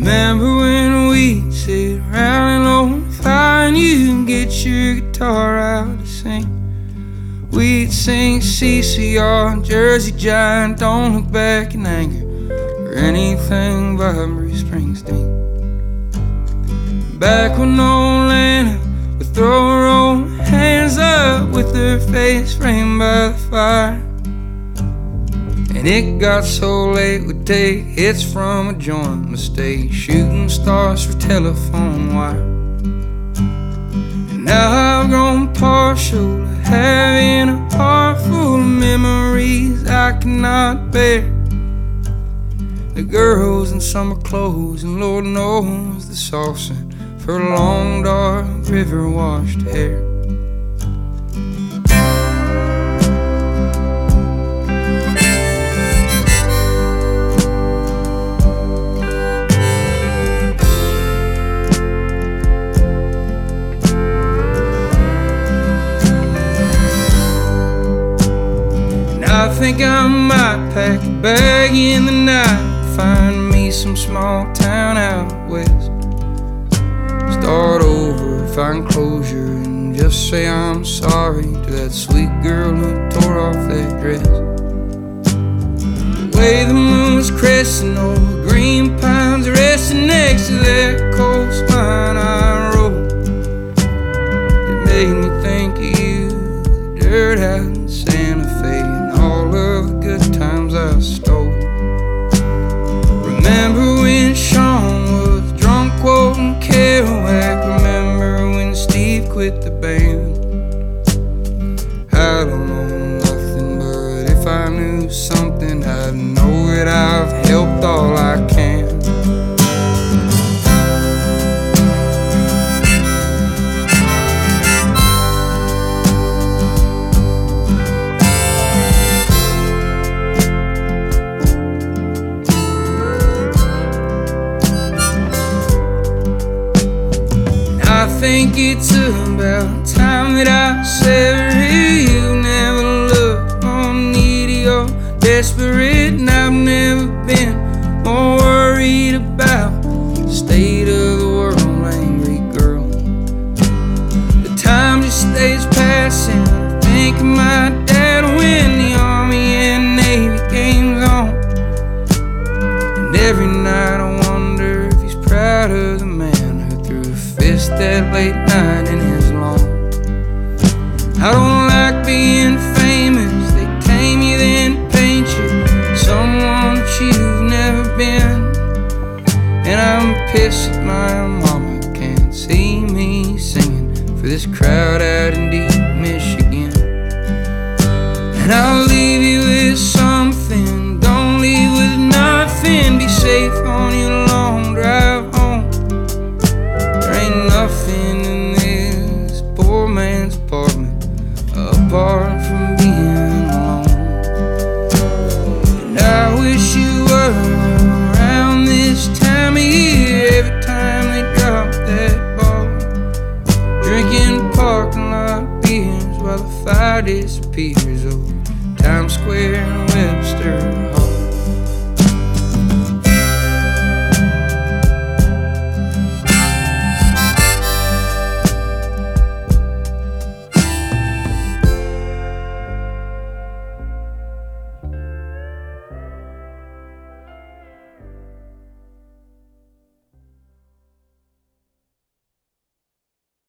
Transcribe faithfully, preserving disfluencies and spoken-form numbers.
Remember when we'd sit around and open fire and you'd get your guitar out to sing? We'd sing C C R, Jersey Giant, Don't Look Back in Anger, or anything by Bruce Springsteen. Back when old Lana would throw her own hands up with her face framed by the fire, and it got so late we'd take hits from a joint mistake, shooting stars for telephone wire. And now I've grown partial to having a heart full of memories I cannot bear. The girls in summer clothes and Lord knows the soft scent for long dark river washed hair. I think I might pack a bag in the night, find me some small town out west, start over, find closure, and just say I'm sorry to that sweet girl who tore off that dress. The way the moon was cresting over green pines, resting next to that coastline I rode, it made me think of you, the dirt out in Santa Fe, all of the good times I stole. Remember when Sean was drunk quoting Kerouac? Remember when Steve quit the band? I don't know nothing, but if I knew something, I'd know that I've helped all I can. I think it's about time that I sever you. Never looked more needy or desperate, and I've never been more worried about the state of the world, angry girl. The time just stays passing. I think of my dad when the Army and Navy game's on, and every night I wonder if he's proud of the man that late night in his lawn. I don't like being famous. They tame you, then paint you someone that you've never been. And I'm pissed that my mama can't see me singing for this crowd